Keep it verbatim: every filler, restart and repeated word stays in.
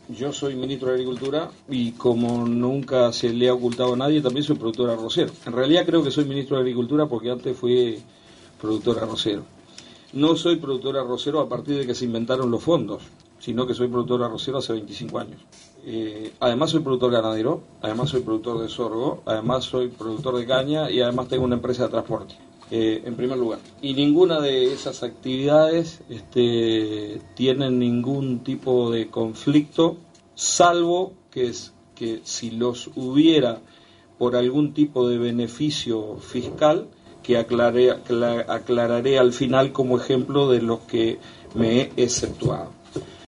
yo soy ministro de Agricultura y como nunca se le ha ocultado a nadie, también soy productor arrocero. En realidad creo que soy ministro de Agricultura porque antes fui productor arrocero. No soy productor arrocero a partir de que se inventaron los fondos, sino que soy productor arrocero hace veinticinco años. Eh, además soy productor ganadero, además soy productor de sorgo, además soy productor de caña y además tengo una empresa de transporte. Eh, en primer lugar, y ninguna de esas actividades este, tienen ningún tipo de conflicto, salvo que, es, que si los hubiera por algún tipo de beneficio fiscal, que aclaré, aclararé al final como ejemplo de los que me he exceptuado.